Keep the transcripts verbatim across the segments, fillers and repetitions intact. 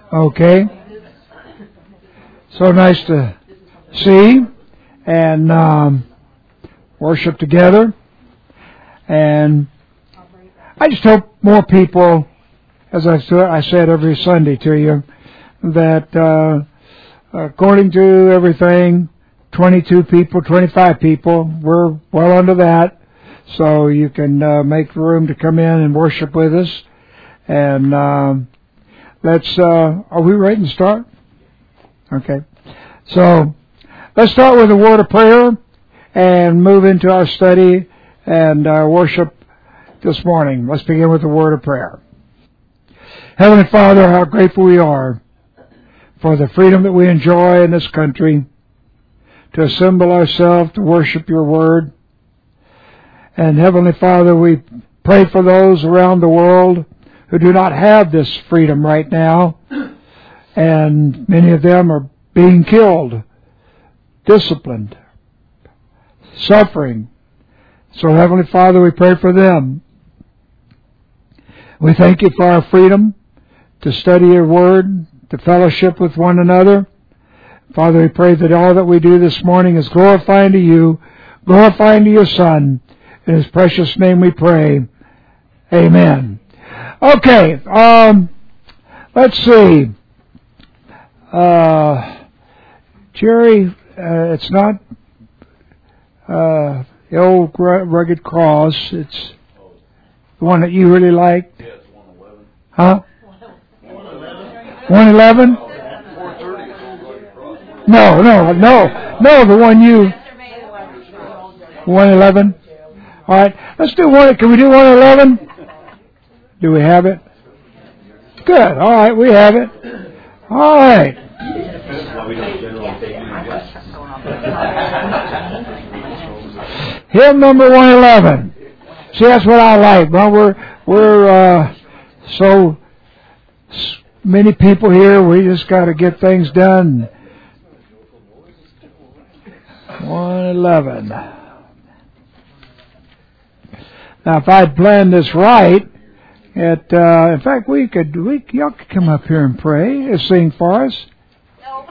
Okay. So nice to see and um, worship together. And I just hope more people, as I said every Sunday to you, that uh, according to everything, twenty-two people, twenty-five people, we're well under that. So you can uh, make room to come in and worship with us. And um, let's, uh, are we ready to start? Okay. So let's start with a word of prayer and move into our study and uh, worship this morning. Let's begin with a word of prayer. Heavenly Father, how grateful we are for the freedom that we enjoy in this country to assemble ourselves to worship your word. And Heavenly Father, we pray for those around the world who do not have this freedom right now, and many of them are being killed, disciplined, suffering. So Heavenly Father, we pray for them. We thank you for our freedom to study your word, to fellowship with one another. Father, we pray that all that we do this morning is glorifying to you, glorifying to your Son. In his precious name we pray. Amen. Okay, um, let's see. Uh, Jerry, uh, it's not uh, the old rugged cross. It's the one that you really like. Yes, one eleven. Huh? one eleven? No, no, no, no, the one you... one eleven? All right, let's do one. Can we do one eleven? Do we have it? Good. All right, we have it. All right. Hymn number one eleven. See, that's what I like. Well, we're we're uh, so many people here. We just got to get things done. one eleven. Now, if I'd planned this right, it, uh, in fact, we could, we, y'all could come up here and pray and sing for us. No.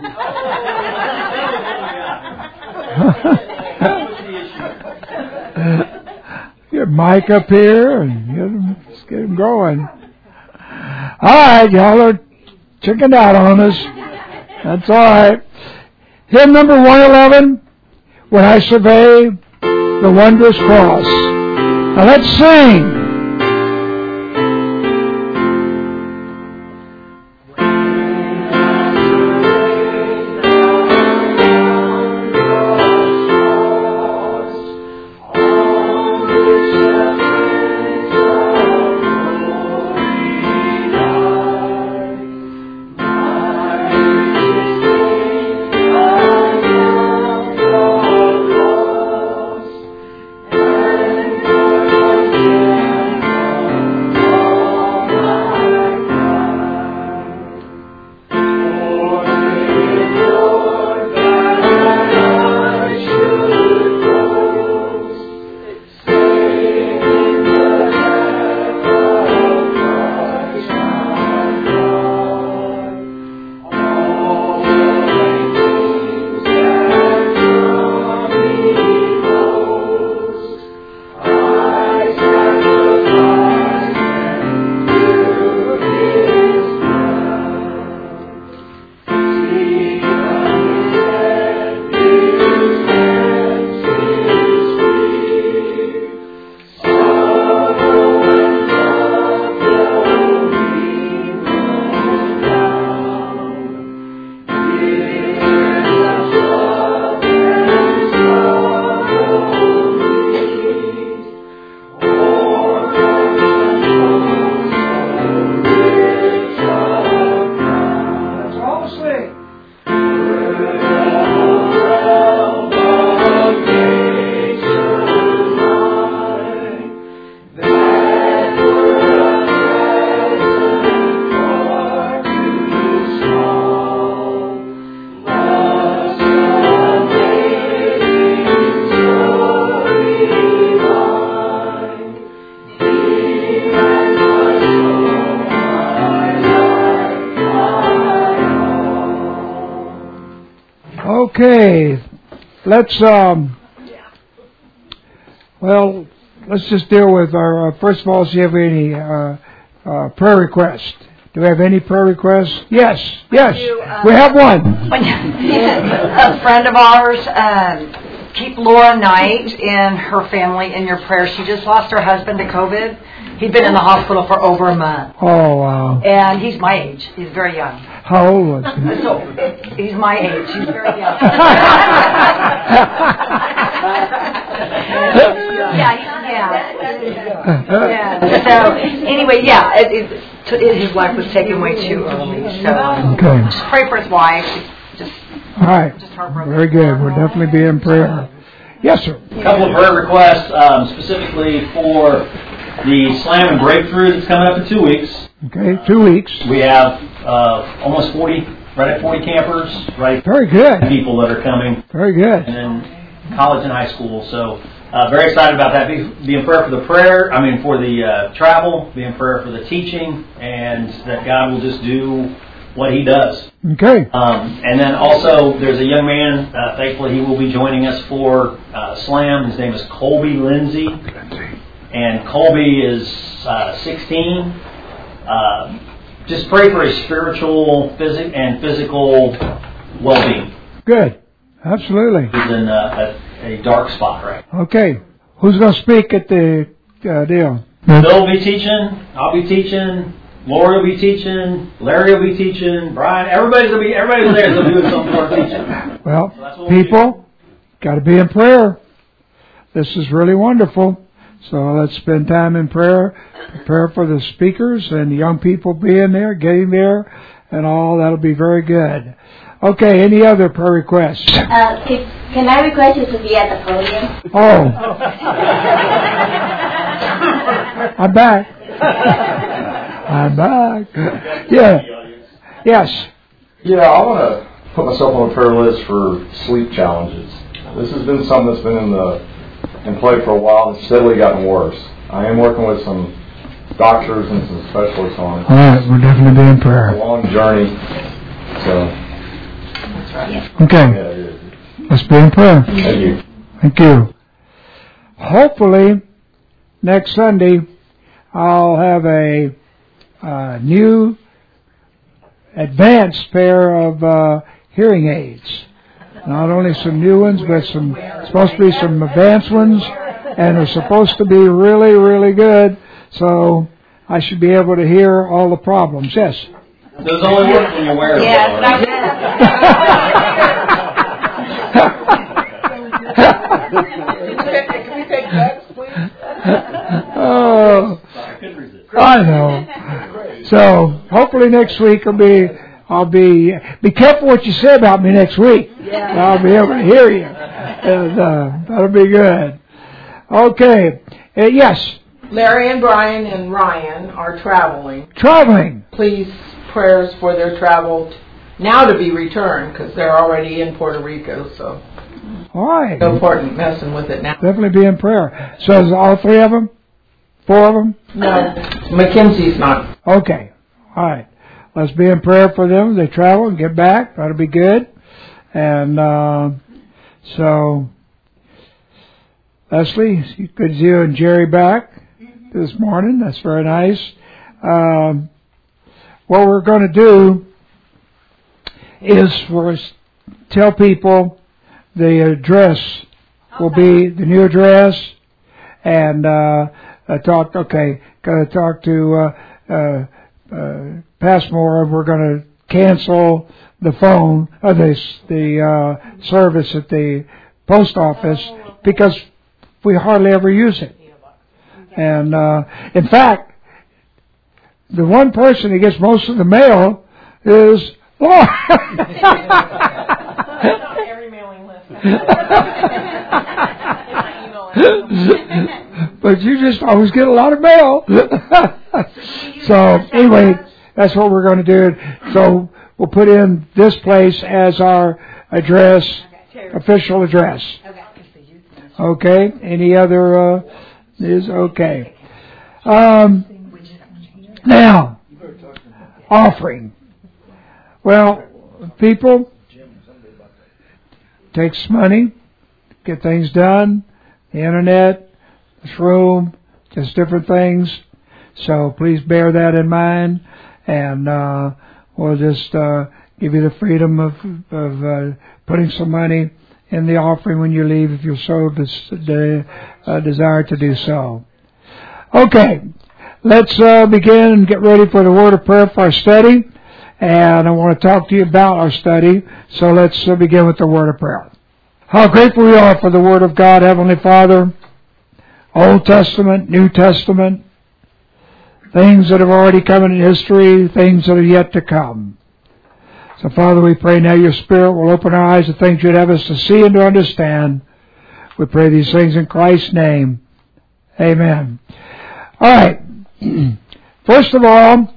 Get Mike up here and get him, let's get him going. All right, y'all are checking out on us. That's all right. Hymn number one eleven, When I Survey the Wondrous Cross. Now let's sing. Yeah. Okay, let's, um, well, let's just deal with our, uh, first of all, see if we have any uh, uh, prayer requests. Do we have any prayer requests? Yes, yes, you, uh, we have one. A friend of ours, um, keep Laura Knight and her family in your prayers. She just lost her husband to COVID. He'd been in the hospital for over a month. Oh, wow. And he's my age. He's very young. How old was he? So, he's my age. He's very young. yeah, yeah. yeah. So, anyway, yeah, it, it, it, his wife was taken way too early. So, okay. Just pray for his wife. Just, All right. Just heartbroken. Very good. We'll definitely be in prayer. Yes, sir. A couple of prayer requests, um, specifically for the Slam and Breakthrough that's coming up in two weeks. Okay, two weeks. We have uh, almost forty, right at forty campers, right? Very good. People that are coming. Very good. And then college and high school. So uh, very excited about that. Be, be in prayer for the prayer, I mean for the uh, travel, be in prayer for the teaching, and that God will just do what He does. Okay. Um, and then also there's a young man, uh, thankfully he will be joining us for uh, Slam. His name is Colby Lindsay. And Colby is uh, sixteen. Uh, just pray for his spiritual phys- and physical well-being. Good. Absolutely. He's in uh, a, a dark spot, right? Okay. Who's going to speak at the uh, deal? Bill will be teaching. I'll be teaching. Lori will be teaching. Larry will be teaching. Brian. Everybody's going to be. Everybody's there. They'll do something for teaching. Well, So people, got to be in prayer. This is really wonderful. So let's spend time in prayer, prepare for the speakers and the young people being there, getting there, and all. That'll be very good. Okay, any other prayer requests? Uh, can, can I request you to be at the podium? Oh. I'm back. I'm back. Yeah. Yes. Yeah, I want to put myself on a prayer list for sleep challenges. This has been something that's been in the in play for a while and it's steadily gotten worse. I am working with some doctors and some specialists on it. All right, we'll definitely be in prayer. It's a long journey. So, okay, yeah, it is. let's be in prayer. Thank you. Thank you. Hopefully, next Sunday, I'll have a uh, new advanced pair of uh, hearing aids. Not only some new ones, but some supposed to be some advanced ones, and they're supposed to be really, really good. So I should be able to hear all the problems. Yes. Those only work when you wear them. Yes, I Can we take bets, please? Oh, I know. So hopefully next week I'll be I'll be be careful what you say about me next week. Yeah. I'll be able to hear you, and uh, that'll be good. Okay. Uh, yes. Larry and Brian and Ryan are traveling. Traveling. Please, prayers for their travel t- now to be returned because they're already in Puerto Rico. So All right. no point messing with it now. Definitely be in prayer. So is all three of them? Four of them? No, Mackenzie's not. Okay. All right. Let's be in prayer for them. They travel and get back. That'll be good. And uh, so, Leslie, good to see you and Jerry back this morning. That's very nice. Um, what we're going to do is for us tell people the address will be the new address, and uh, I talked. Okay, going to talk to uh, uh, uh, Passmore. We're going to cancel the phone, uh, the the uh, service at the post office because we hardly ever use it. And uh, in fact, the one person who gets most of the mail is Laura. Every mailing list. But you just always get a lot of mail. So anyway, that's what we're going to do. So we'll put in this place as our address, official address. Okay. Any other uh, is okay. Um, now, offering. Well, people, takes money to get things done. The internet, this room, just different things. So please bear that in mind, and uh, we'll just uh, give you the freedom of, of uh, putting some money in the offering when you leave, if you so des- de- uh, desire to do so. Okay, let's uh, begin and get ready for the word of prayer for our study. And I want to talk to you about our study. So let's uh, begin with the word of prayer. How grateful we are for the word of God, Heavenly Father. Old Testament, New Testament, things that have already come in history, things that are yet to come. So, Father, we pray now your Spirit will open our eyes to things you'd have us to see and to understand. We pray these things in Christ's name. Amen. All right. First of all,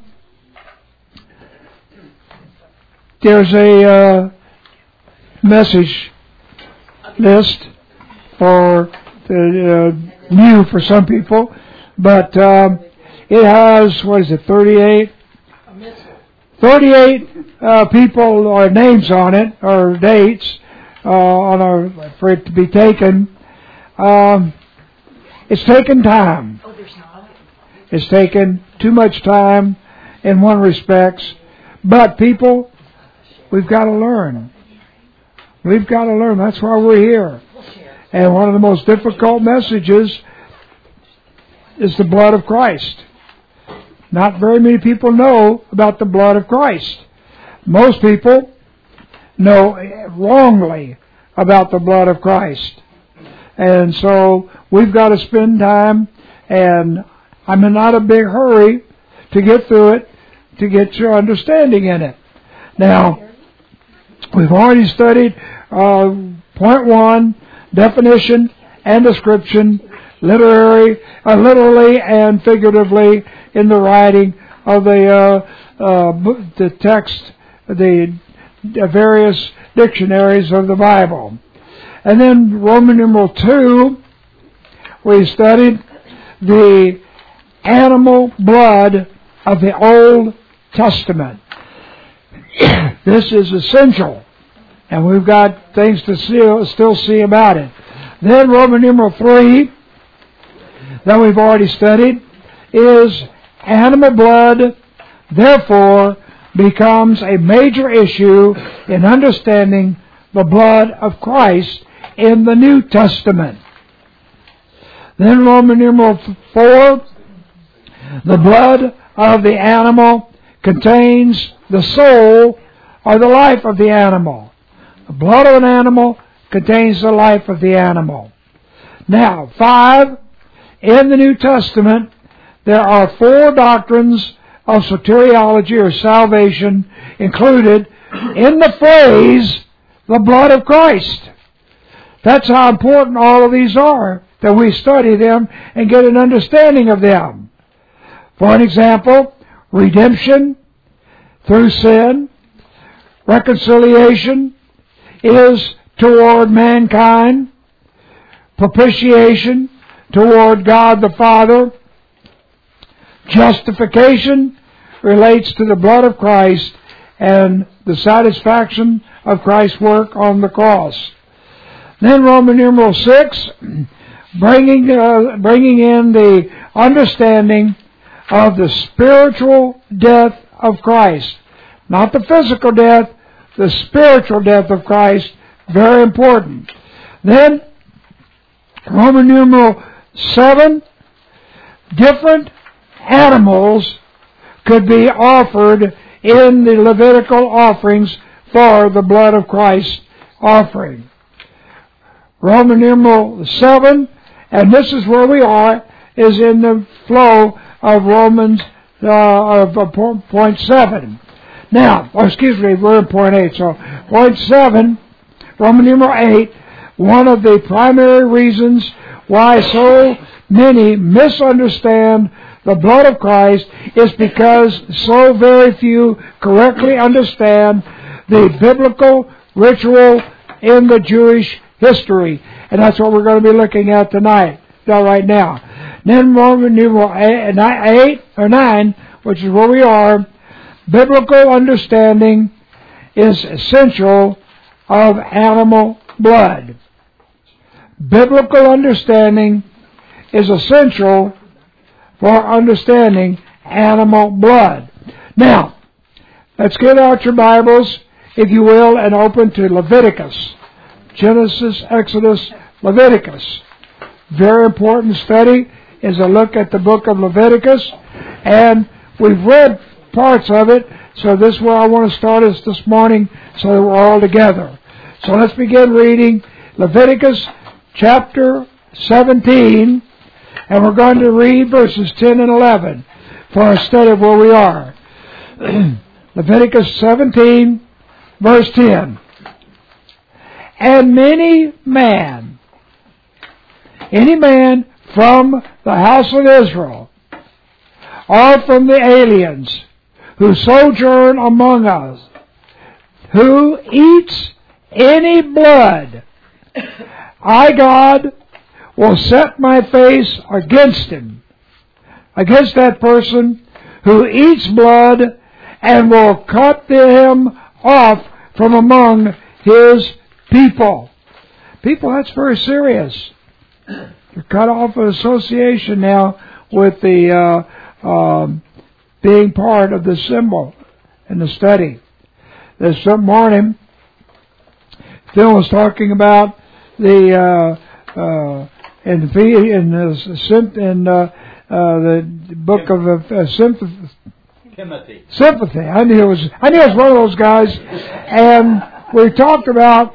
there's a uh, message list for the uh, new for some people, but um, it has, what is it, thirty-eight? thirty-eight uh, people or names on it, or dates uh, on our, for it to be taken. Um, it's taken time. Oh, there's not. It's taken too much time in one respects, but people, we've got to learn. We've got to learn. That's why we're here. And one of the most difficult messages is the blood of Christ. Not very many people know about the blood of Christ. Most people know wrongly about the blood of Christ. And so we've got to spend time, and I'm in not a big hurry to get through it, to get your understanding in it. Now, we've already studied uh, point one, definition and description, literary, uh, literally and figuratively in the writing of the uh, uh, the text, the, the various dictionaries of the Bible. And then Roman numeral two, we studied the animal blood of the Old Testament. This is essential, and we've got things to see, still see about it. Then Roman numeral three, that we've already studied, is animal blood, therefore, becomes a major issue in understanding the blood of Christ in the New Testament. Then Roman numeral four, the blood of the animal contains the soul or the life of the animal. The blood of an animal contains the life of the animal. Now, five, in the New Testament, there are four doctrines of soteriology or salvation included in the phrase, the blood of Christ. That's how important all of these are, that we study them and get an understanding of them. For an example, redemption through sin, reconciliation is toward mankind, propitiation toward God the Father, justification relates to the blood of Christ and the satisfaction of Christ's work on the cross. Then Roman numeral six, bringing uh, bringing in the understanding of the spiritual death of Christ. Not the physical death, the spiritual death of Christ, very important. Then, Roman numeral seven, different animals could be offered in the Levitical offerings for the blood of Christ offering. Roman numeral seven, and this is where we are, is in the flow of Romans uh, of uh, point seven. Now, oh, excuse me, we're in point eight. So, point seven, Roman numeral eight, one of the primary reasons why so many misunderstand the blood of Christ is because so very few correctly understand the biblical ritual in the Jewish history. And that's what we're going to be looking at tonight, right now. Then Roman numeral eight, or nine, which is where we are, biblical understanding is essential of animal blood. Biblical understanding is essential for understanding animal blood. Now, let's get out your Bibles, if you will, and open to Leviticus. Genesis, Exodus, Leviticus. Very important study is a look at the book of Leviticus, and we've read parts of it, so this is where I want to start us this morning so that we're all together. So let's begin reading Leviticus chapter seventeen, and we're going to read verses ten and eleven for our study of where we are. Leviticus seventeen, verse ten. And many man, any man from the house of Israel, or from the aliens who sojourn among us, who eats any blood, I, God, will set my face against him, against that person who eats blood, and will cut him off from among his people. People, that's very serious. You're cut off of association now with the uh, um, being part of the symbol in the study. This morning, Phil was talking about the uh, uh, in the in the, in, uh, uh, the book of uh, sympathy. Timothy. Sympathy. I knew it was. I knew it was one of those guys, and we talked about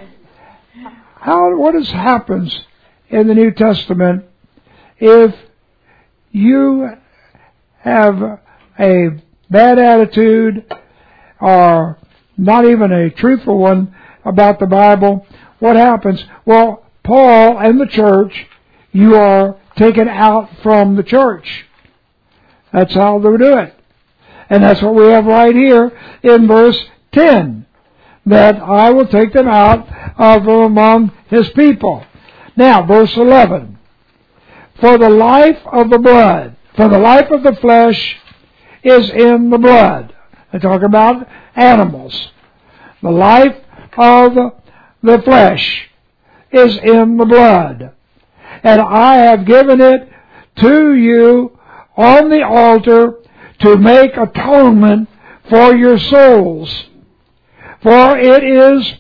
how what has happens in the New Testament if you have a bad attitude or not even a truthful one about the Bible. What happens? Well, Paul and the church, you are taken out from the church. That's how they do it. And that's what we have right here in verse ten. That I will take them out of among his people. Now, verse eleven. For the life of the blood, for the life of the flesh is in the blood. They talk about animals. The life of the flesh is in the blood. And I have given it to you on the altar to make atonement for your souls. For it is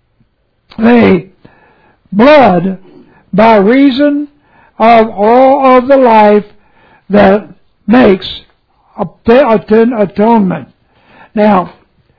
the blood by reason of all of the life that makes atonement. Now,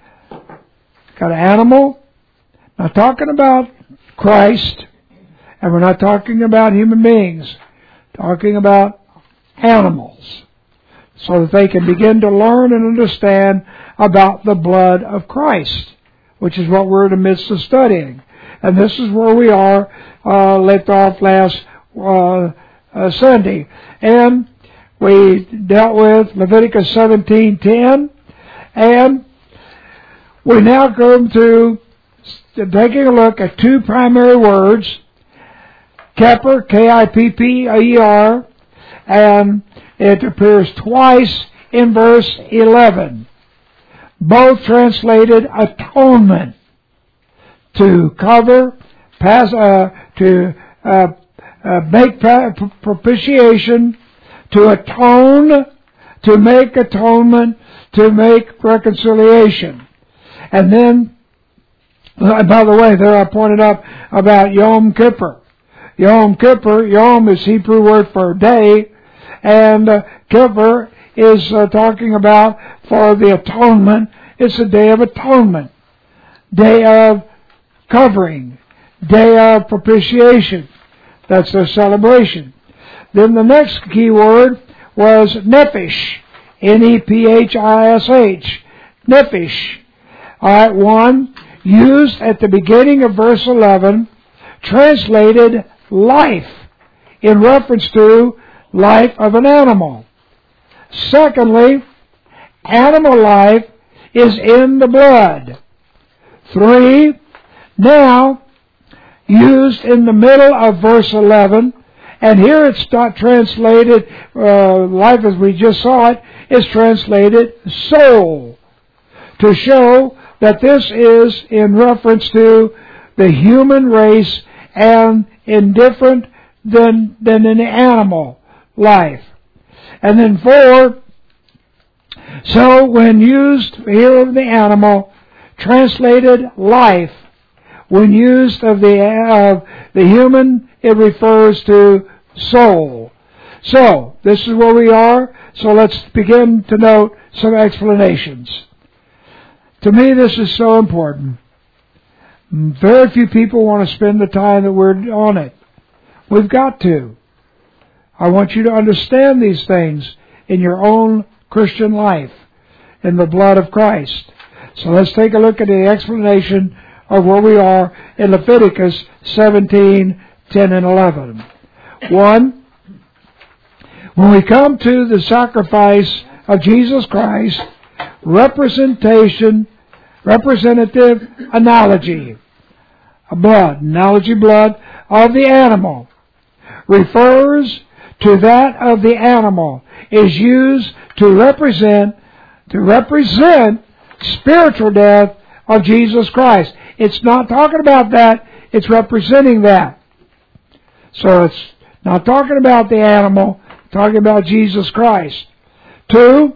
got an animal. Not talking about Christ, and we're not talking about human beings. Talking about animals, so that they can begin to learn and understand about the blood of Christ, which is what we're in the midst of studying. And this is where we are, uh, left off last uh, uh, Sunday. And we dealt with Leviticus seventeen ten, and we now come to taking a look at two primary words, Kipper, K I P P E R, and it appears twice in verse eleven. Both translated atonement, to cover, pass, uh, to uh, uh, make propitiation, to atone, to make atonement, to make reconciliation. And then, uh, by the way, there I pointed out about Yom Kippur. Yom Kippur, Yom is Hebrew word for day, and uh, Kippur is uh, talking about for the atonement. It's a day of atonement, day of covering, day of propitiation. That's their celebration. Then the next key word was nephesh, N E P H I S H, nephesh. All right, one used at the beginning of verse eleven, translated life, in reference to life of an animal. Secondly, animal life is in the blood. Three, now used in the middle of verse eleven, and here it's not translated, uh, life as we just saw it, is translated soul, to show that this is in reference to the human race and indifferent than, than in the animal life. And then four, so when used here of the animal, translated life, when used of the, uh, the human, it refers to soul. So, this is where we are. So let's begin to note some explanations. To me, this is so important. Very few people want to spend the time that we're on it. We've got to. I want you to understand these things in your own Christian life, in the blood of Christ. So let's take a look at the explanation of where we are in Leviticus seventeen, ten, and eleven. One, when we come to the sacrifice of Jesus Christ, representation, representative analogy, blood, analogy blood of the animal, refers to that of the animal, is used to represent, to represent spiritual death of Jesus Christ. It's not talking about that, it's representing that. So it's not talking about the animal, talking about Jesus Christ. Two,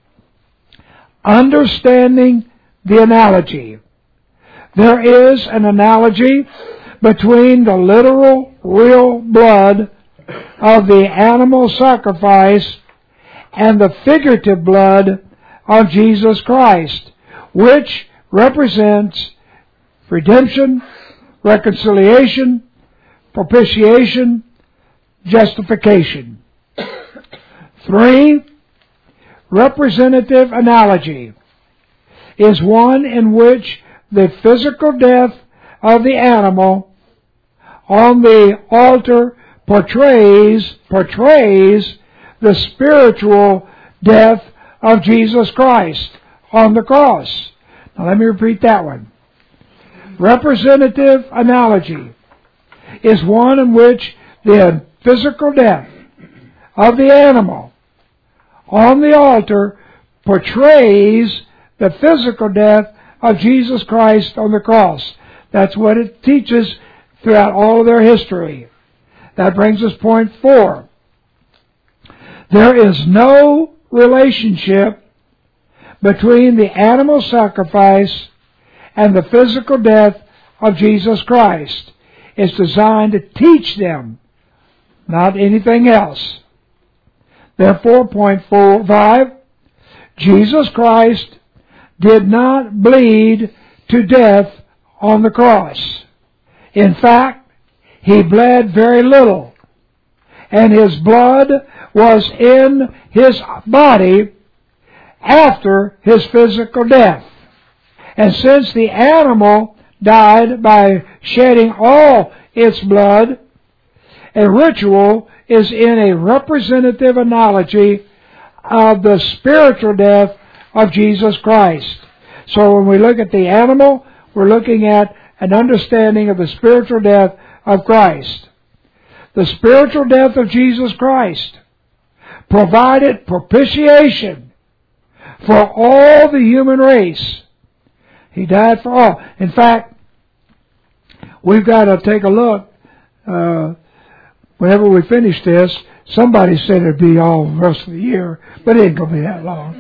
understanding the analogy. There is an analogy between the literal, real blood of the animal sacrifice and the figurative blood of Jesus Christ, which represents redemption, reconciliation, propitiation, justification. Three, representative analogy is one in which the physical death of the animal on the altar portrays portrays the spiritual death of Jesus Christ on the cross. Now let me repeat that one. Representative analogy is one in which the physical death of the animal on the altar portrays the physical death of Jesus Christ on the cross. That's what it teaches throughout all of their history. That brings us point four. There is no relationship between the animal sacrifice and the physical death of Jesus Christ. It's designed to teach them, not anything else. Therefore, point four, five, Jesus Christ did not bleed to death on the cross. In fact, He bled very little, and His blood was in His body after His physical death. And since the animal died by shedding all its blood, a ritual is in a representative analogy of the spiritual death of Jesus Christ. So when we look at the animal, we're looking at an understanding of the spiritual death of Christ. The spiritual death of Jesus Christ provided propitiation for all the human race. He died for all. In fact, we've got to take a look. Uh, whenever we finish this, somebody said it'd be all the rest of the year, but it ain't going to be that long.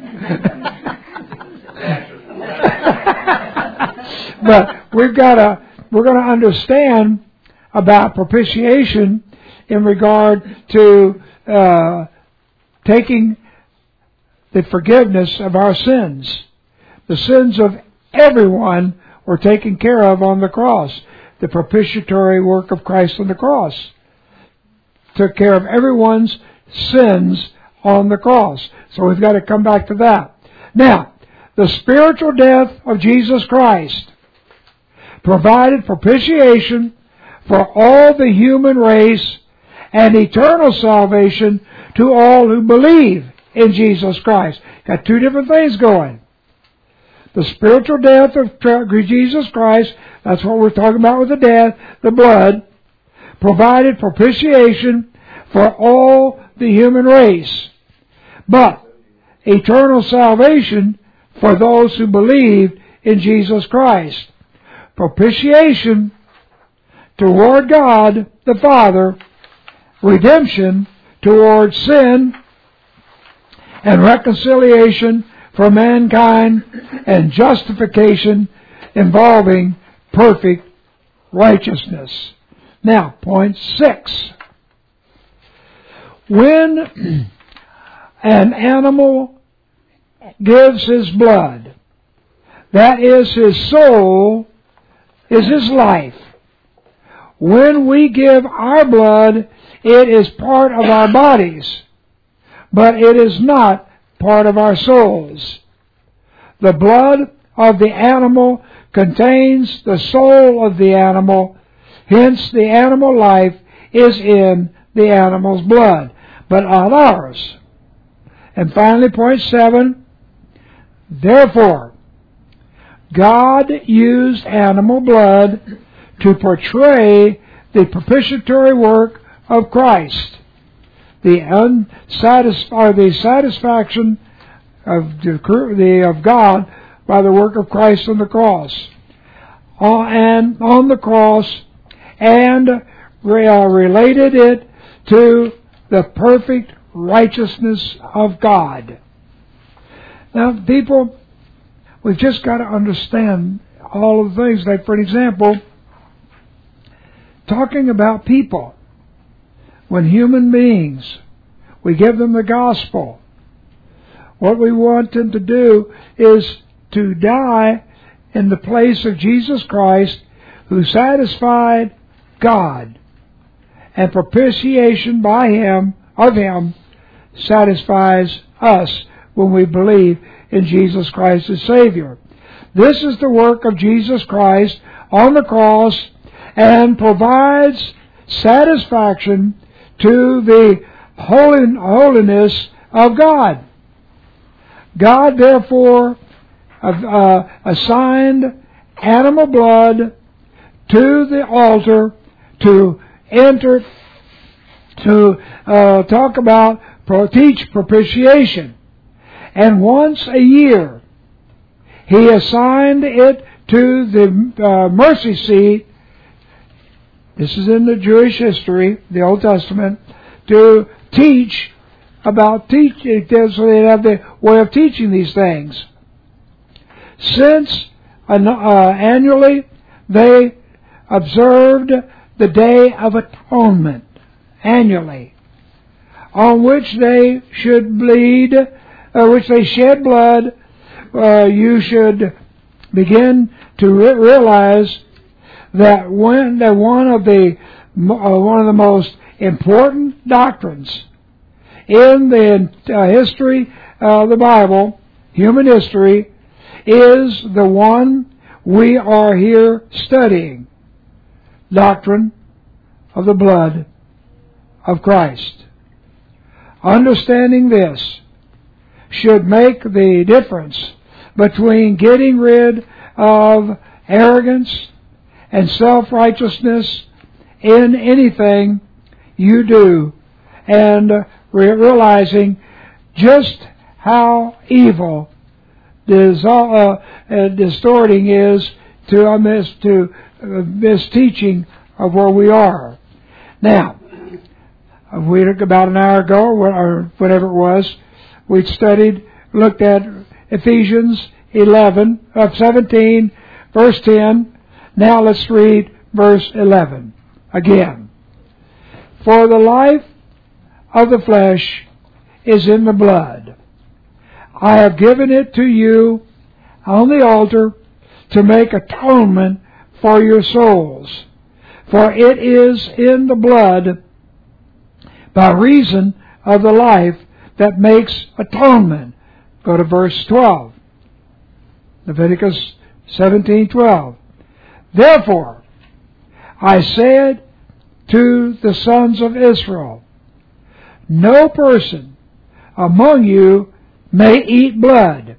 But we've got to, we're going to understand about propitiation in regard to uh, taking the forgiveness of our sins. The sins of everyone were taken care of on the cross. The propitiatory work of Christ on the cross took care of everyone's sins on the cross. So we've got to come back to that. Now, the spiritual death of Jesus Christ provided propitiation for all the human race and eternal salvation to all who believe in Jesus Christ. Got two different things going. The spiritual death of Jesus Christ, that's what we're talking about with the death, the blood, provided propitiation for all the human race. But eternal salvation for those who believed in Jesus Christ. Propitiation toward God the Father, redemption toward sin, and reconciliation for mankind, and justification involving perfect righteousness. Now, point six. When an animal gives his blood, that is, his soul is his life. When we give our blood, it is part of our bodies, but it is not part of our souls. The blood of the animal contains the soul of the animal, hence the animal life is in the animal's blood, but not ours. And finally, point seven, therefore, God used animal blood to portray the propitiatory work of Christ, the unsatisf- or the satisfaction of the of God by the work of Christ on the cross, uh, and on the cross, and re- uh, related it to the perfect righteousness of God. Now, people, we've just got to understand all of the things. Like, for example, talking about people, when human beings, we give them the gospel. What we want them to do is to die in the place of Jesus Christ, who satisfied God, and propitiation by Him, of Him, satisfies us when we believe in Jesus Christ as Savior. This is the work of Jesus Christ on the cross, and provides satisfaction to the holy, holiness of God. God, therefore, uh, assigned animal blood to the altar to enter, to uh, talk about, teach propitiation. And once a year, He assigned it to the uh, mercy seat. This is in the Jewish history, the Old Testament, to teach about teaching, so they have the way of teaching these things. Since uh, annually they observed the Day of Atonement, annually, on which they should bleed, uh, which they shed blood, uh, you should begin to re- realize that when that one of the uh, one of the most important doctrines in the uh, history of the Bible, human history, is the one we are here studying, doctrine of the blood of Christ. Understanding this should make the difference between getting rid of arrogance and self-righteousness in anything you do, and re- realizing just how evil dis- uh, uh, distorting is to uh, mis to uh, misteaching of where we are. Now, we took about an hour ago, or whatever it was, we studied, looked at Ephesians eleven, uh, seventeen, verse ten. Now let's read verse eleven again. For the life of the flesh is in the blood. I have given it to you on the altar to make atonement for your souls. For it is in the blood, by reason of the life, that makes atonement. Go to verse twelve. Leviticus seventeen twelve. Therefore, I said to the sons of Israel, no person among you may eat blood.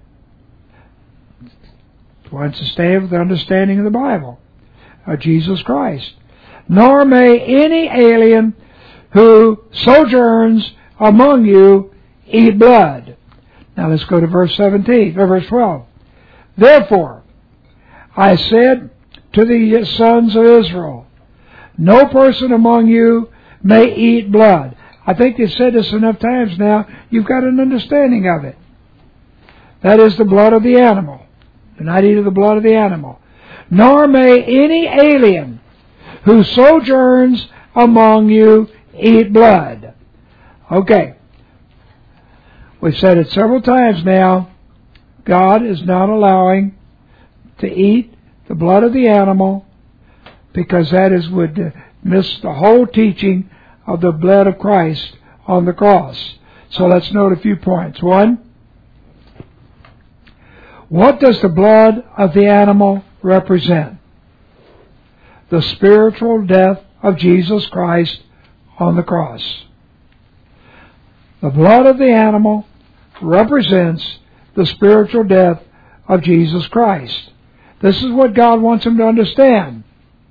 Wants to stay with the understanding of the Bible, of Jesus Christ. Nor may any alien who sojourns among you eat blood. Now let's go to verse seventeen, or verse twelve. Therefore, I said to the sons of Israel, no person among you may eat blood. I think they've said this enough times now, you've got an understanding of it. That is the blood of the animal. Do not eat of the blood of the animal. Nor may any alien who sojourns among you eat blood. Okay. We've said it several times now. God is not allowing to eat the blood of the animal because that is would miss the whole teaching of the blood of Christ on the cross. So let's note a few points. One, what does the blood of the animal represent? The spiritual death of Jesus Christ on the cross. The blood of the animal represents the spiritual death of Jesus Christ. This is what God wants him to understand.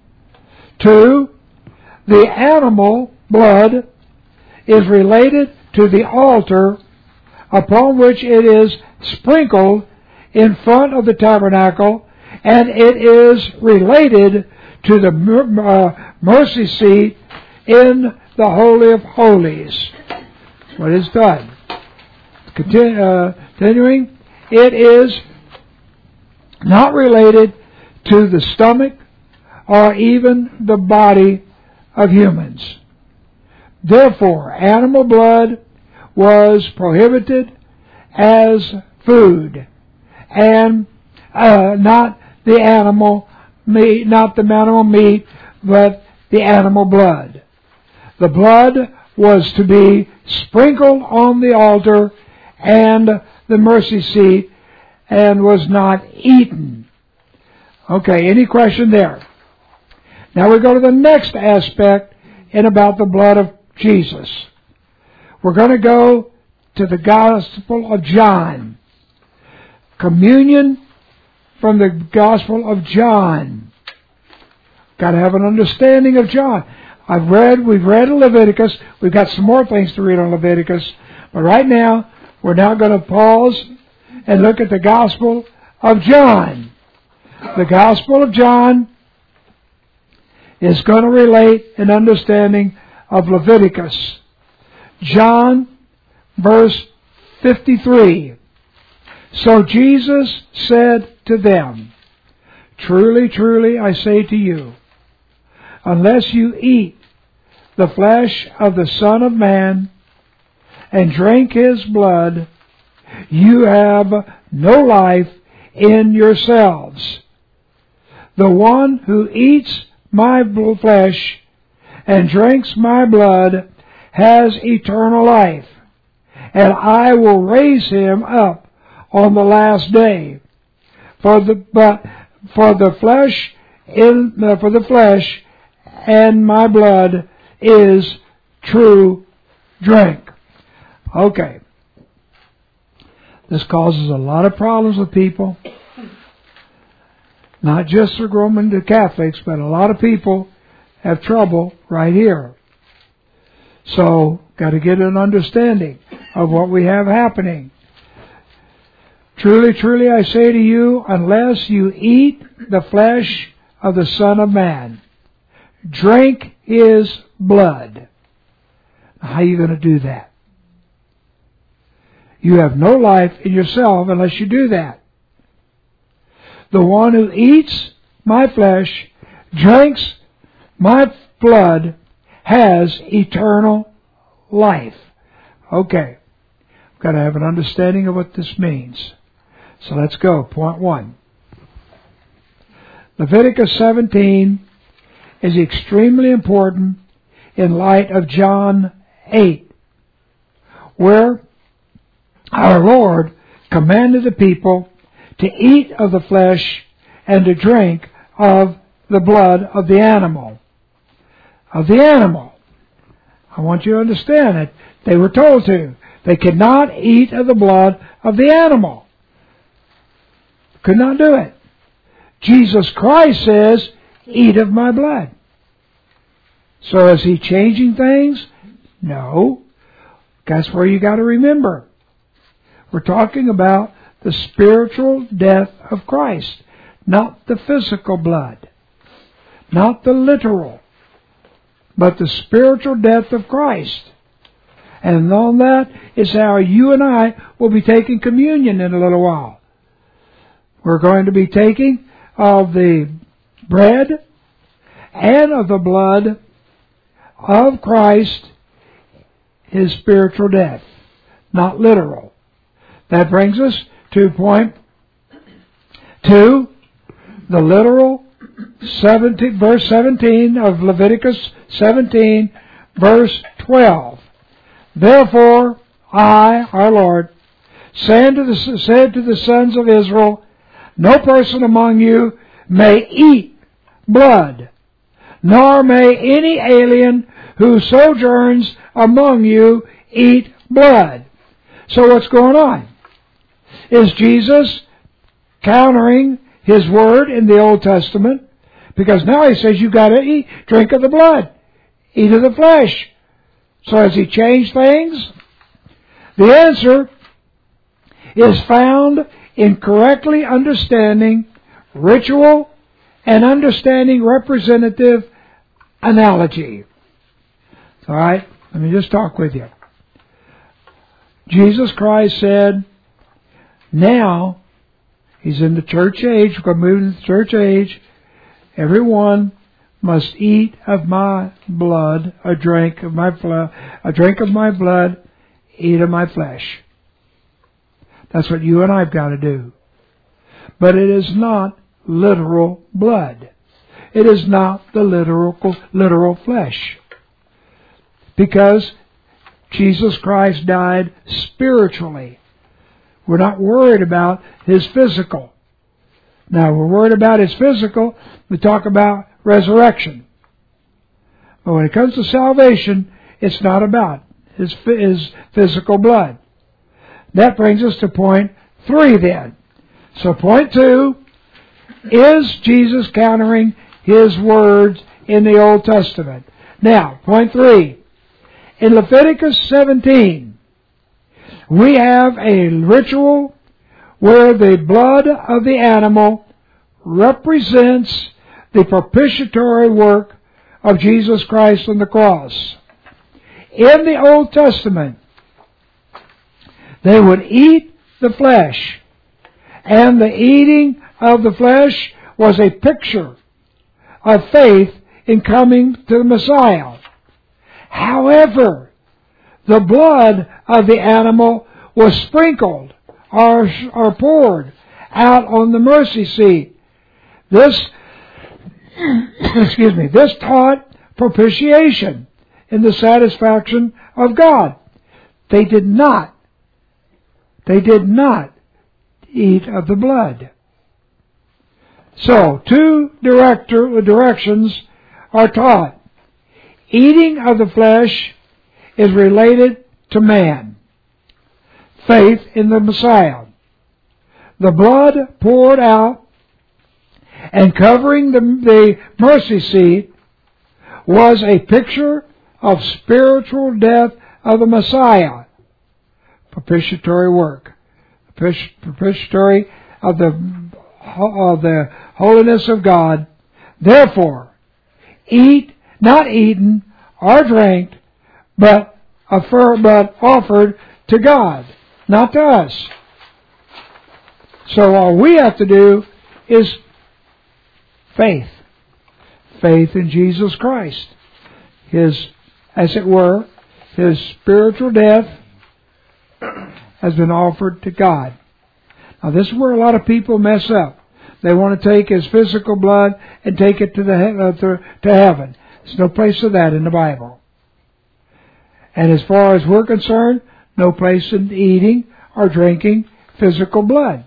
Two, the animal blood is related to the altar upon which it is sprinkled in front of the tabernacle, and it is related to the uh, mercy seat in the Holy of Holies. What is done. Continu- uh, continuing, it is not related to the stomach or even the body of humans. Therefore, animal blood was prohibited as food, and uh, not the animal meat, not the animal meat, but the animal blood. The blood was to be sprinkled on the altar and the mercy seat, and was not eaten. Okay, any question there? Now we go to the next aspect in about the blood of Jesus. We're going to go to the Gospel of John. Communion from the Gospel of John. Got to have an understanding of John. I've read, we've read in Leviticus. We've got some more things to read on Leviticus. But right now, we're now going to pause and look at the Gospel of John. The Gospel of John is going to relate an understanding of Leviticus. John, verse fifty-three. So Jesus said to them, Truly, truly, I say to you, unless you eat the flesh of the Son of Man and drink His blood, you have no life in yourselves. The one who eats my flesh and drinks my blood has eternal life, and I will raise him up on the last day. For the but for the flesh in uh, for the flesh and my blood is true drink. Okay. This causes a lot of problems with people. Not just the Roman Catholics, but a lot of people have trouble right here. So, got to get an understanding of what we have happening. Truly, truly, I say to you, unless you eat the flesh of the Son of Man, drink His blood. How are you going to do that? You have no life in yourself unless you do that. The one who eats my flesh, drinks my blood, has eternal life. Okay. We've got to have an understanding of what this means. So let's go. Point one. Leviticus seventeen is extremely important in light of John eight, where our Lord commanded the people to eat of the flesh and to drink of the blood of the animal. Of the animal. I want you to understand that they were told to. They could not eat of the blood of the animal. Could not do it. Jesus Christ says, eat of my blood. So is He changing things? No. That's where you got to remember. We're talking about the spiritual death of Christ, not the physical blood, not the literal but the spiritual death of Christ. And on that is how you and I will be taking communion in a little while. We're going to be taking of the bread and of the blood of Christ, His spiritual death, not literal. That brings us to point two, the literal seventeen, verse seventeen of Leviticus seventeen, verse twelve. Therefore, I, our Lord, said to, the, said to the sons of Israel, no person among you may eat blood, nor may any alien who sojourns among you eat blood. So what's going on? Is Jesus countering His word in the Old Testament? Because now He says you've got to eat, drink of the blood, eat of the flesh. So has He changed things? The answer is found in correctly understanding ritual and understanding representative analogy. All right, let me just talk with you. Jesus Christ said, now, He's in the church age, we're going to move into the church age, everyone must eat of my blood, a drink of my blood, a drink of my blood, eat of my flesh. That's what you and I've got to do. But it is not literal blood. It is not the literal, literal flesh. Because Jesus Christ died spiritually. We're not worried about His physical. Now, we're worried about His physical. We talk about resurrection. But when it comes to salvation, it's not about His, his physical blood. That brings us to point three then. So point two, is Jesus countering His words in the Old Testament? Now, point three. In Leviticus seventeen, we have a ritual where the blood of the animal represents the propitiatory work of Jesus Christ on the cross. In the Old Testament, they would eat the flesh, and the eating of the flesh was a picture of faith in coming to the Messiah. However, the blood of the animal was sprinkled or, or poured out on the mercy seat. This, excuse me, this taught propitiation in the satisfaction of God. They did not, they did not eat of the blood. So, two director, directions are taught. Eating of the flesh is related to man. Faith in the Messiah. The blood poured out and covering the, the mercy seat was a picture of spiritual death of the Messiah. Propitiatory work. Propitiatory of the, of the holiness of God. Therefore, eat, not eaten or drank, but, but offered to God, not to us. So all we have to do is faith. Faith in Jesus Christ. His, as it were, His spiritual death has been offered to God. Now this is where a lot of people mess up. They want to take His physical blood and take it to the uh, to, to heaven. There's no place for that in the Bible. And as far as we're concerned, no place in eating or drinking physical blood.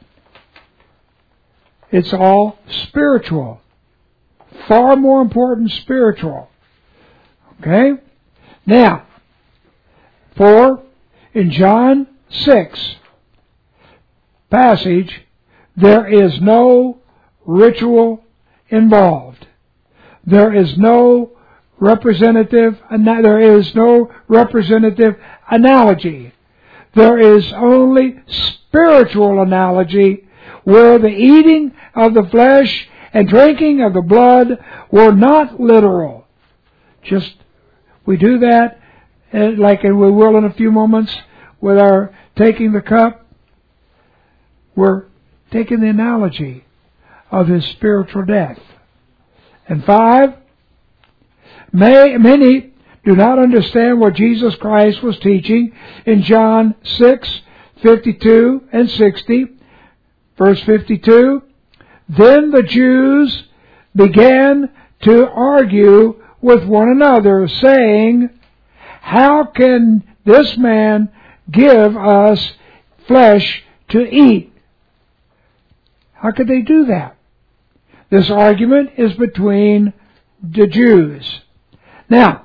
It's all spiritual. Far more important spiritual. Okay? Now, for in John six passage, there is no ritual involved. There is no representative, there is no representative analogy. There is only spiritual analogy where the eating of the flesh and drinking of the blood were not literal, just we do that, and like we will in a few moments with our taking the cup. We're taking the analogy of His spiritual death. And five, may, many do not understand what Jesus Christ was teaching in John six, fifty-two and sixty. Verse fifty-two, then the Jews began to argue with one another, saying, how can this man give us flesh to eat? How could they do that? This argument is between the Jews. Now,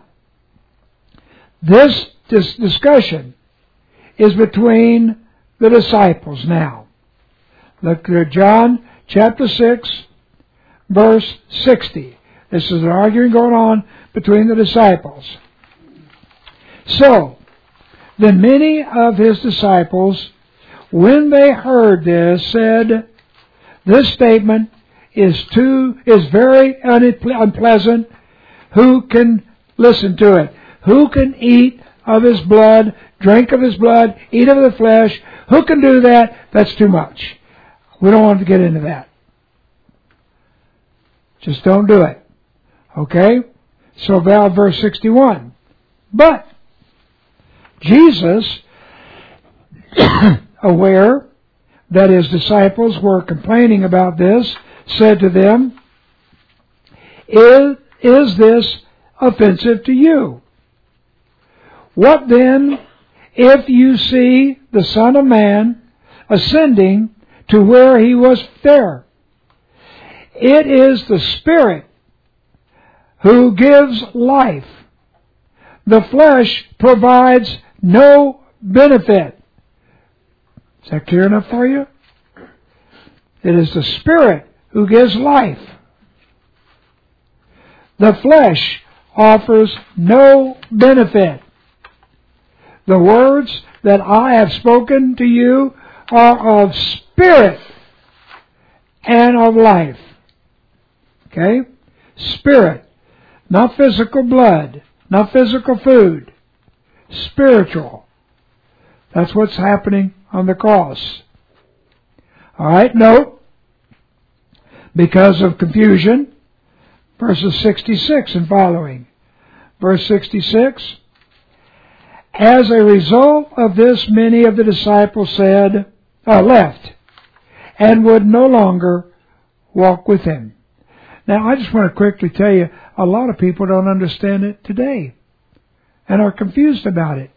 this, this discussion is between the disciples now. Look at John chapter six, verse sixty. This is an argument going on between the disciples. So, then many of His disciples, when they heard this, said, this statement is too is very unpleasant. Who can listen to it? Who can eat of His blood, drink of His blood, eat of the flesh? Who can do that? That's too much. We don't want to get into that. Just don't do it. Okay? So about verse sixty-one. But Jesus, aware that His disciples were complaining about this, said to them, Is, is this offensive to you? What then if you see the Son of Man ascending to where He was there? It is the Spirit who gives life. The flesh provides no benefit. Is that clear enough for you? It is the Spirit who gives life. The flesh offers no benefit. The words that I have spoken to you are of spirit and of life. Okay? Spirit. Not physical blood. Not physical food. Spiritual. That's what's happening on the cross. Alright, note, because of confusion, verses sixty-six and following. Verse sixty-six, as a result of this, many of the disciples said, uh, left, and would no longer walk with Him. Now, I just want to quickly tell you, a lot of people don't understand it today, and are confused about it.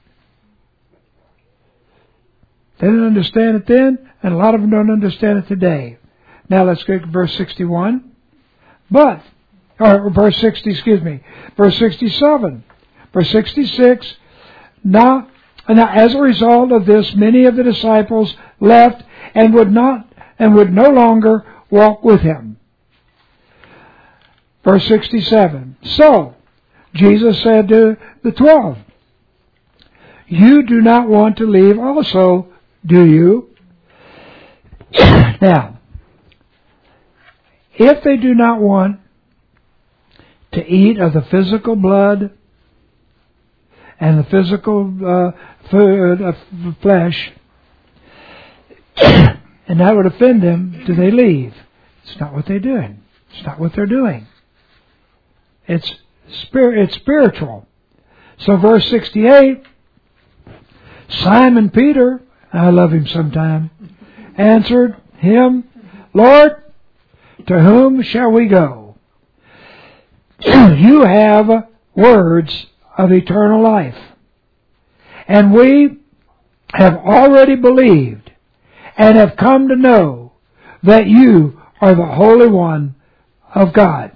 They didn't understand it then, and a lot of them don't understand it today. Now let's go to verse sixty-one. But, or verse sixty, excuse me, verse sixty-seven. Verse sixty-six, now, now as a result of this, many of the disciples left and would not, and would no longer walk with Him. Verse sixty-seven. So, Jesus said to the twelve, you do not want to leave also, do you? Now, if they do not want to eat of the physical blood and the physical uh, food of flesh, and that would offend them, do they leave? It's not what they're doing. It's not what they're doing. It's spirit. It's spiritual. So verse sixty-eight, Simon Peter, I love him sometime, answered Him, Lord, to whom shall we go? You have words of eternal life, and we have already believed and have come to know that you are the Holy One of God.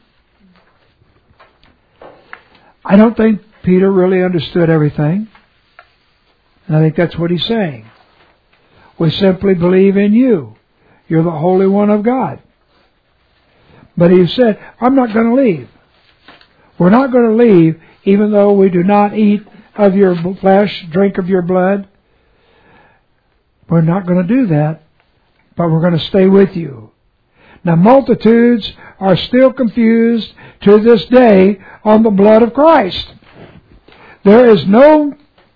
I don't think Peter really understood everything, and I think that's what he's saying. We simply believe in you. You're the Holy One of God. But he said, I'm not going to leave. We're not going to leave even though we do not eat of your flesh, drink of your blood. We're not going to do that, but we're going to stay with you. Now, multitudes are still confused to this day on the blood of Christ. There is no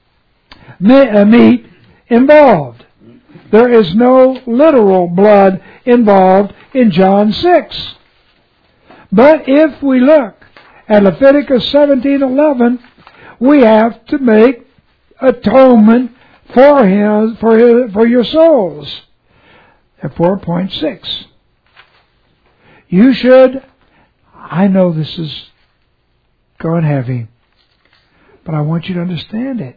meat involved. There is no literal blood involved in John six. But if we look at Leviticus seventeen eleven, we have to make atonement for him, for his, for your souls. At four point six. You should, I know this is going heavy, but I want you to understand it.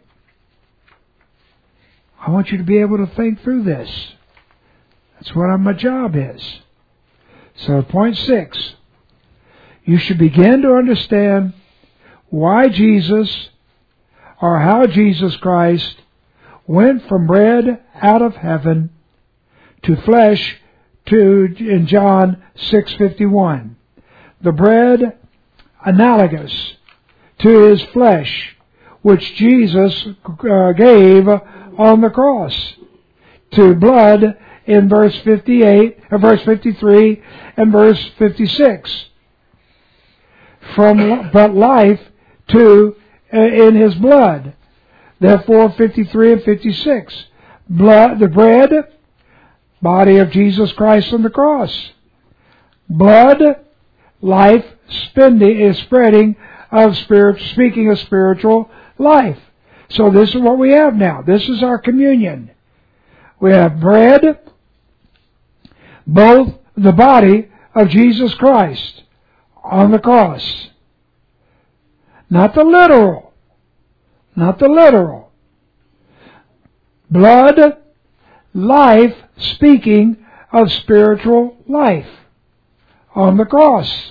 I want you to be able to think through this. That's what my job is. So point six, you should begin to understand why Jesus, or how Jesus Christ, went from bread out of heaven to flesh to in John six fifty-one. The bread analogous to his flesh, which Jesus uh, gave on the cross. To blood in verse fifty-eight, uh, verse fifty-three, and verse fifty-six. From but life to uh, in his blood. Therefore, fifty-three and fifty-six. Blood, the bread, body of Jesus Christ on the cross. Blood, life, spending is spreading of spirit, speaking of spiritual life. So this is what we have now. This is our communion. We have bread, both the body of Jesus Christ on the cross. Not the literal. Not the literal. Blood, life, speaking of spiritual life on the cross.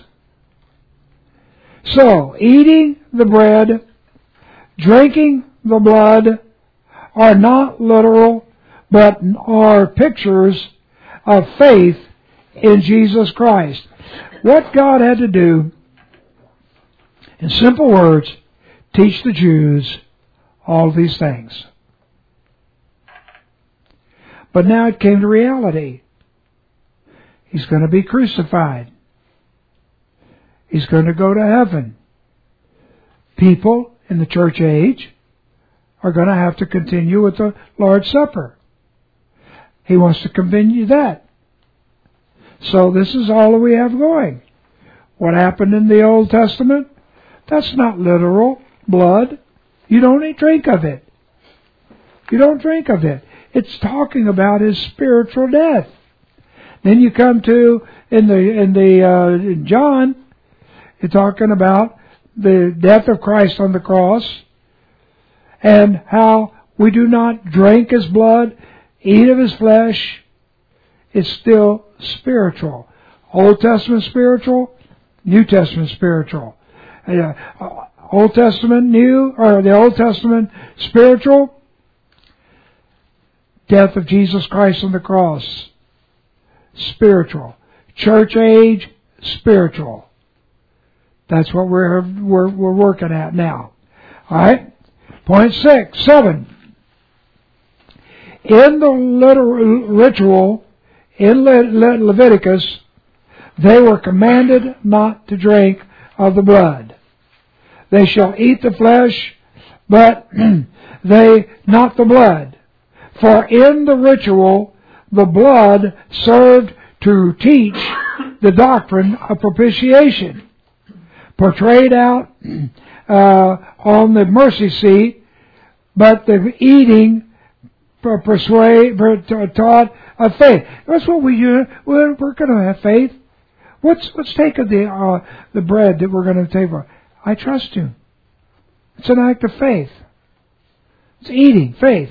So, eating the bread, drinking the blood are not literal, but are pictures of faith in Jesus Christ. What God had to do, in simple words, teach the Jews all these things. But now it came to reality. He's going to be crucified. He's going to go to heaven. People in the church age are going to have to continue with the Lord's Supper. He wants to continue that. So this is all that we have going. What happened in the Old Testament? That's not literal blood. You don't drink of it. You don't drink of it. It's talking about his spiritual death. Then you come to in the in the uh, in John, you're talking about the death of Christ on the cross, and how we do not drink his blood, eat of his flesh. It's still spiritual. Old Testament spiritual, New Testament spiritual. Uh, Old Testament new, or the Old Testament spiritual, death of Jesus Christ on the cross. Spiritual. Church age, spiritual. That's what we're, we're, we're working at now. Alright? Point six, seven. In the literal, ritual, in Le, Le, Leviticus, they were commanded not to drink of the blood. They shall eat the flesh, but they not the blood. For in the ritual, the blood served to teach the doctrine of propitiation, portrayed out uh, on the mercy seat, but the eating persuade taught of faith. That's what we do. We're, we're going to have faith. Let's let's take of the uh, the bread that we're going to take. I trust you. It's an act of faith. It's eating faith.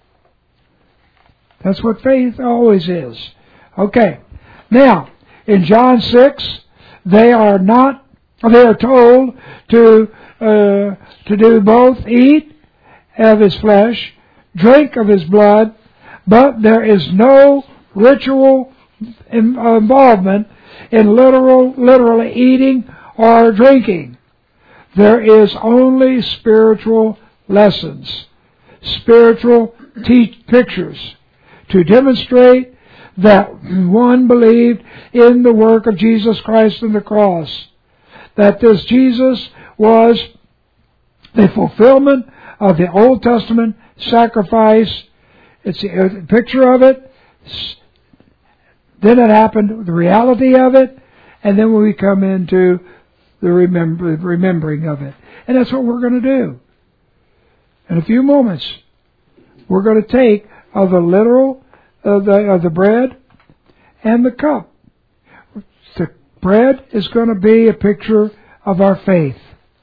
That's what faith always is. Okay. Now, in John six, they are not. They are told to uh, to do both eat of his flesh, drink of his blood, but there is no ritual involvement in literal, literally eating or drinking. There is only spiritual lessons, spiritual teach pictures to demonstrate that one believed in the work of Jesus Christ on the cross, that this Jesus was the fulfillment of the Old Testament sacrifice. It's a picture of it. Then it happened, the reality of it, and then we come into the remember, remembering of it. And that's what we're going to do. In a few moments, we're going to take of the literal of the, of the bread and the cup. The bread is going to be a picture of our faith.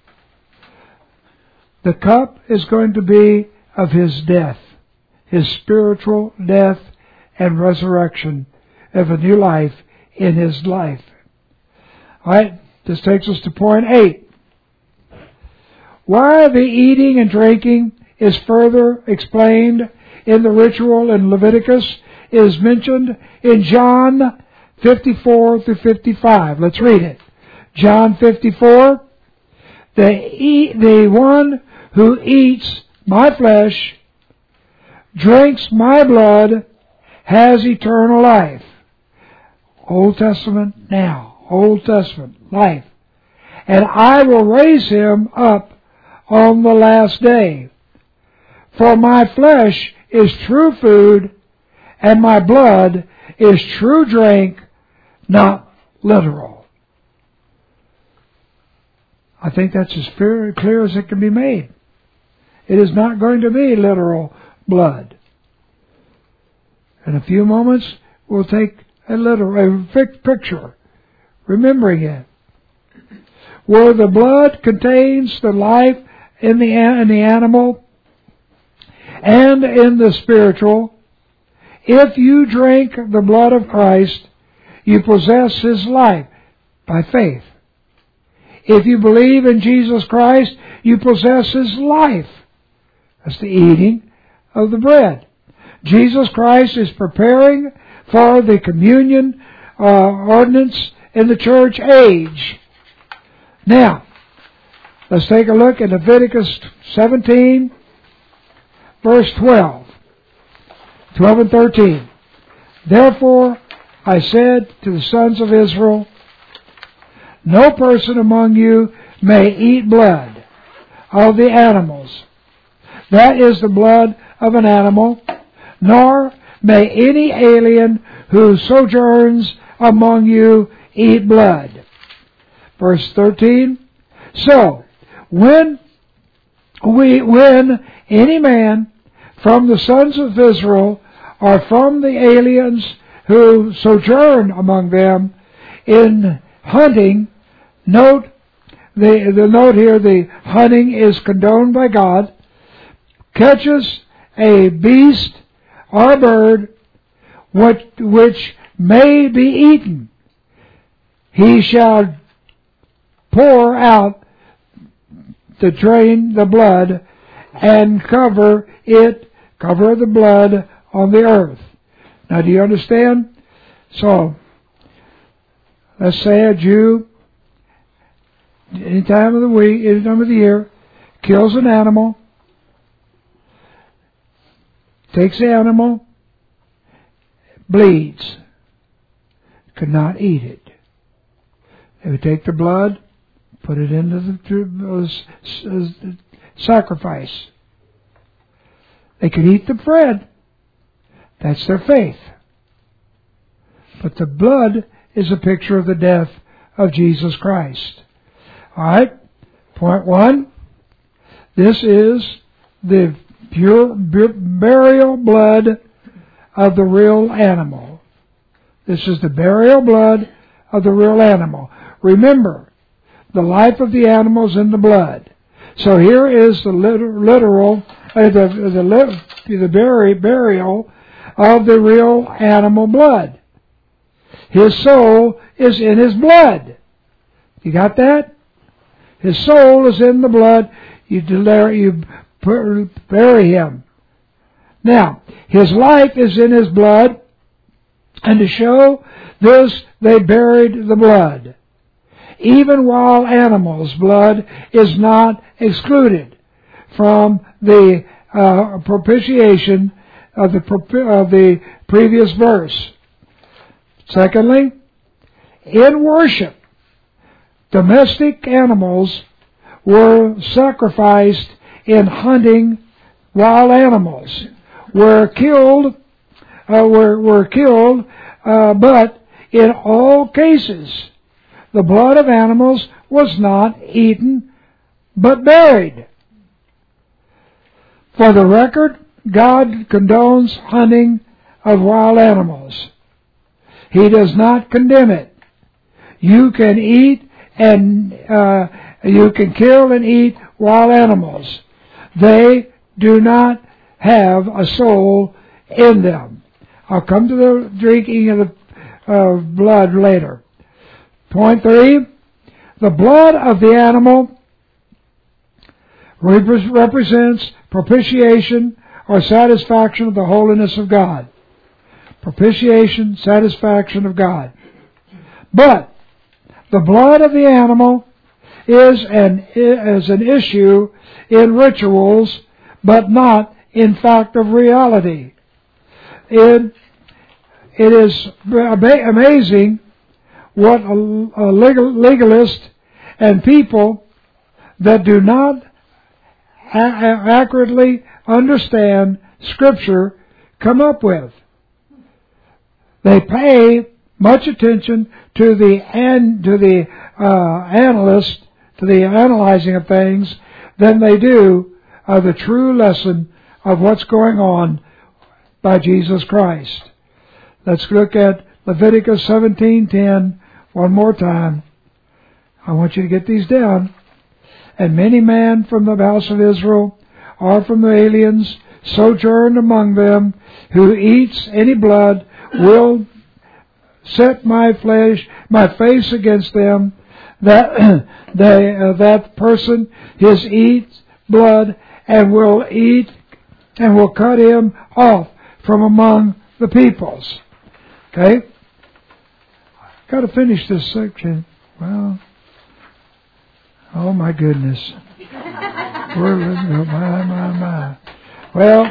The cup is going to be of His death, His spiritual death and resurrection of a new life in His life. All right, this takes us to point eight. Why the eating and drinking is further explained in the ritual in Leviticus is mentioned in John fifty-four through fifty-five. Let's read it. John fifty-four. The, eat, the one who eats my flesh, drinks my blood, has eternal life. Old Testament now. Old Testament life. And I will raise him up on the last day. For my flesh is true food, and my blood is true drink, not literal. I think that's as clear as it can be made. It is not going to be literal blood. In a few moments, we'll take a literal a picture, remembering it. Where the blood contains the life in the, in the animal and in the spiritual, if you drink the blood of Christ, you possess His life by faith. If you believe in Jesus Christ, you possess His life. That's the eating of the bread. Jesus Christ is preparing for the communion uh, ordinance in the church age. Now, let's take a look at Leviticus seventeen, verse twelve. twelve and thirteen. Therefore I said to the sons of Israel, no person among you may eat blood of the animals. That is the blood of an animal, nor may any alien who sojourns among you eat blood. Verse thirteen. So, when we, when any man from the sons of Israel or from the aliens who sojourn among them in hunting, note the, the note here, the hunting is condoned by God, catches a beast or bird which, which may be eaten, he shall pour out the drain the blood and cover it, cover the blood on the earth. Now, do you understand? So, let's say a Jew, any time of the week, any time of the year, kills an animal, takes the animal, bleeds, could not eat it. They would take the blood, put it into the uh, sacrifice. They could eat the bread. That's their faith. But the blood is a picture of the death of Jesus Christ. All right. Point one. This is the pure burial blood of the real animal. This is the burial blood of the real animal. Remember, the life of the animal is in the blood. So here is the literal, uh, the the the bury, burial of the real animal blood. His soul is in his blood. You got that? His soul is in the blood. You you bury him. Now, his life is in his blood, and to show this, they buried the blood. Even while animals' blood is not excluded from the uh, propitiation of the of the previous verse. Secondly, in worship, domestic animals were sacrificed in hunting wild animals, were killed, uh, were, were killed, uh, but in all cases, the blood of animals was not eaten, but buried. For the record, God condones hunting of wild animals. He does not condemn it. You can eat and uh, you can kill and eat wild animals. They do not have a soul in them. I'll come to the drinking of the uh, blood later. Point three, the blood of the animal represents propitiation or satisfaction of the holiness of God. Propitiation, satisfaction of God. But the blood of the animal is an, is an issue in rituals, but not in fact of reality. It, it is amazing what a, a legal, legalist and people that do not a- accurately understand Scripture come up with. They pay much attention to the an, to the uh, analyst, to the analyzing of things, than they do of the true lesson of what's going on by Jesus Christ. Let's look at Leviticus seventeen ten one more time. I want you to get these down. And many men from the house of Israel or from the aliens sojourned among them, who eats any blood will set my flesh, my face against them, that they, uh, that person his eats blood, and will eat and will cut him off from among the peoples. Okay? Got to finish this section. Well, oh my goodness. We're my my my. Well,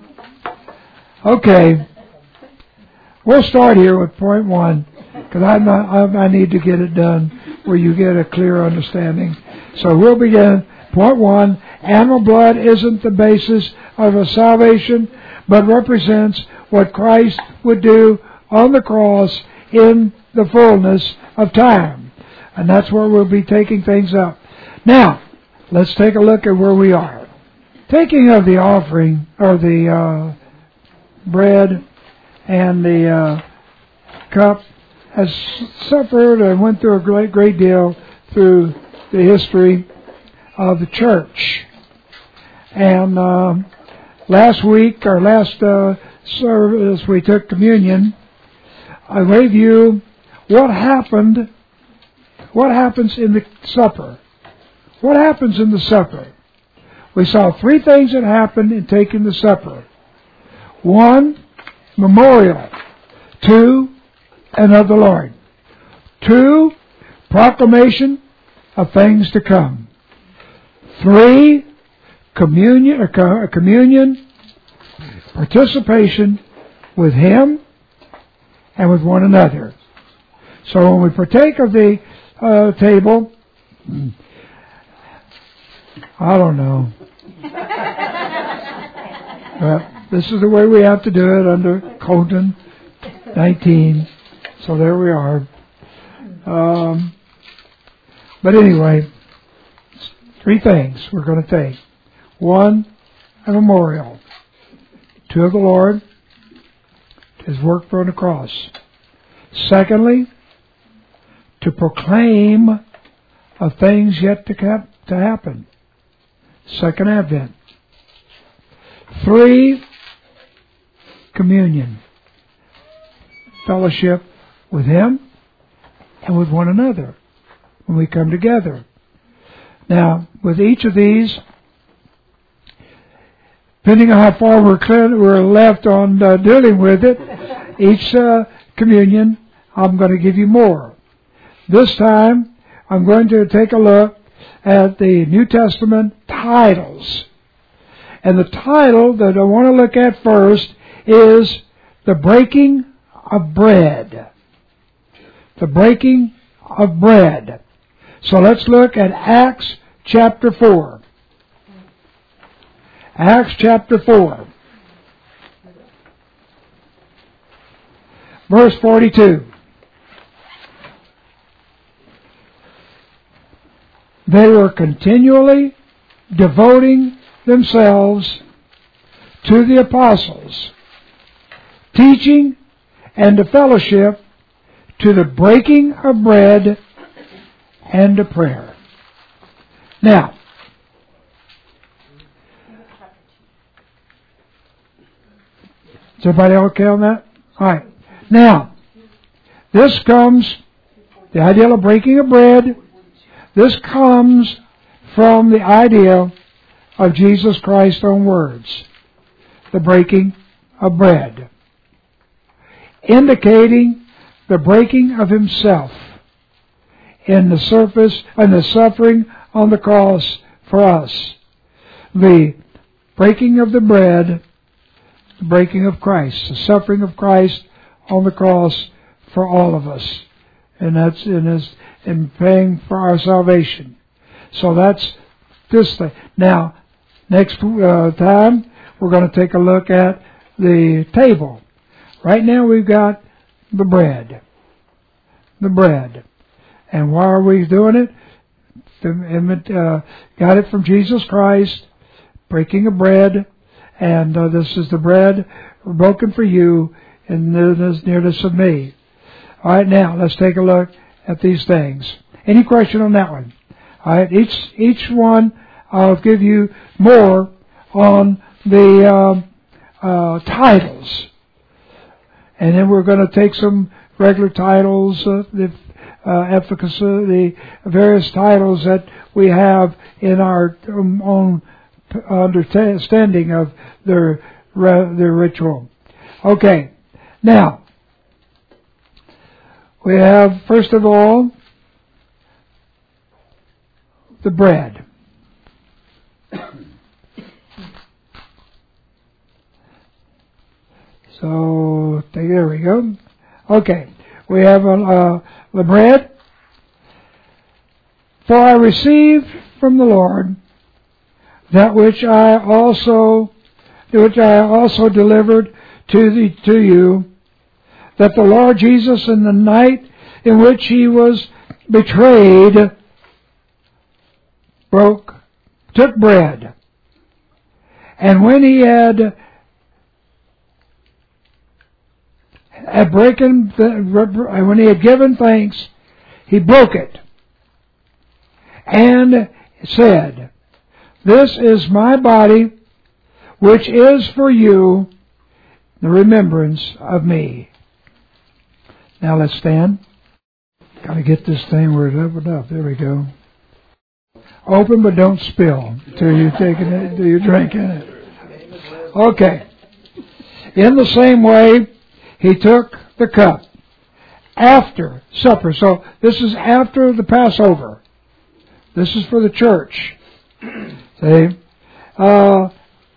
okay. We'll start here with point one, because I'm not, I, I need to get it done where you get a clear understanding. So we'll begin. Point one, animal blood isn't the basis of a salvation, but represents what Christ would do on the cross in the fullness of time. And that's where we'll be taking things up. Now, let's take a look at where we are. Taking of the offering, or the uh, bread and the uh, cup, has suffered and went through a great, great deal through the history of the church. And um, last week, or last uh, service, we took communion. I gave you what happened, what happens in the supper. What happens in the supper? We saw three things that happened in taking the supper. One, memorial. Two, and of the Lord. Two, proclamation of things to come. Three, communion, or communion, participation with Him and with one another. So when we partake of the uh, table, I don't know. Well, this is the way we have to do it under Colton nineteen. So there we are. Um, but anyway, three things we're going to take. One, a memorial. Two, of the Lord, His work on the cross. Secondly, to proclaim of things yet to, cap- to happen. Second Advent. Three, communion. Fellowship with Him and with one another when we come together. Now, with each of these, depending on how far we're, clear, we're left on uh, dealing with it, each uh, communion, I'm going to give you more. This time, I'm going to take a look at the New Testament titles. And the title that I want to look at first is the breaking of bread. The breaking of bread. So let's look at Acts chapter four. Acts chapter four. Verse forty-two. They were continually devoting themselves to the apostles, teaching and to fellowship, to the breaking of bread and to prayer. Now, is everybody okay on that? All right. Now, this comes, the idea of breaking of bread, this comes from the idea of Jesus Christ's own words, the breaking of bread, indicating the breaking of Himself in the surface and the suffering on the cross for us. The breaking of the bread, the breaking of Christ, the suffering of Christ on the cross for all of us, and that's in His in paying for our salvation. So that's this thing. Now, next uh, time we're going to take a look at the table. Right now we've got the bread, the bread, and why are we doing it? Uh, got it from Jesus Christ, breaking of bread, and uh, this is the bread broken for you in the nearness of me. All right, now let's take a look at these things. Any question on that one? All right, each each one I'll give you more on the uh, uh, titles, and then we're going to take some regular titles, uh, the uh, efficacy, the various titles that we have in our um, own understanding of the the ritual. Okay, now. We have, first of all, the bread. So, there we go. Okay, we have uh, the bread. For I received from the Lord that which I also, which I also delivered to the to you, that the Lord Jesus, in the night in which He was betrayed, broke, took bread, and when He had had broken, when He had given thanks, He broke it, and said, "This is my body, which is for you, the remembrance of me." Now let's stand. Got to get this thing where it's opened up. There we go. Open but don't spill until you're taking it, until you're drinking it. Okay. In the same way, He took the cup after supper. So this is after the Passover. This is for the church. See? Uh,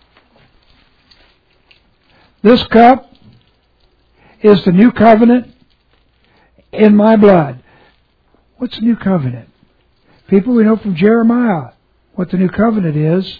this cup is the new covenant in my blood. What's the new covenant? People, we know from Jeremiah what the new covenant is.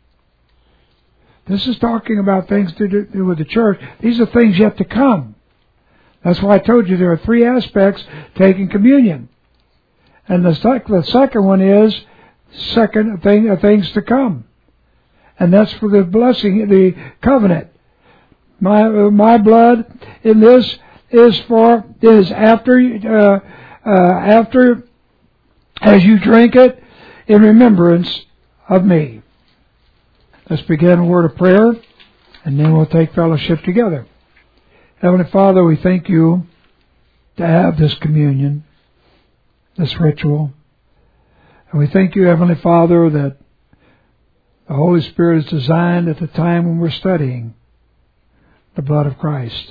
This is talking about things to do with the church. These are things yet to come. That's why I told you there are three aspects taking communion. And the, sec- the second one is second thing, uh, things to come. And that's for the blessing, the covenant. My uh, my blood in this is for is after uh, uh, after as you drink it in remembrance of me. Let's begin a word of prayer, and then we'll take fellowship together. Heavenly Father, we thank you to have this communion, this ritual, and we thank you, Heavenly Father, that the Holy Spirit is designed at the time when we're studying the blood of Christ.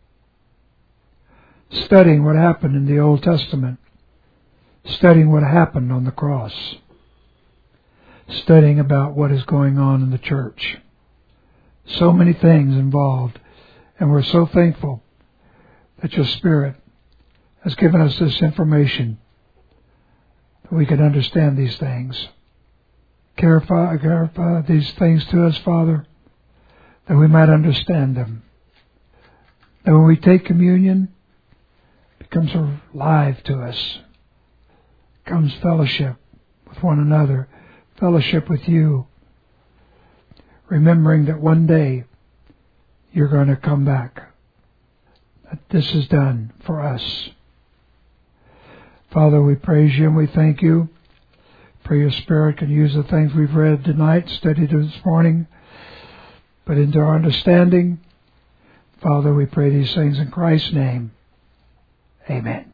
Studying what happened in the Old Testament. Studying what happened on the cross. Studying about what is going on in the church. So many things involved. And we're so thankful that your Spirit has given us this information that we can understand these things. clarify, clarify these things to us, Father, that we might understand them. That when we take communion, it becomes alive to us. It becomes fellowship with one another, fellowship with you, remembering that one day you're going to come back. That this is done for us. Father, we praise you and we thank you. Pray your Spirit can use the things we've read tonight, studied this morning, but into our understanding. Father, we pray these things in Christ's name. Amen.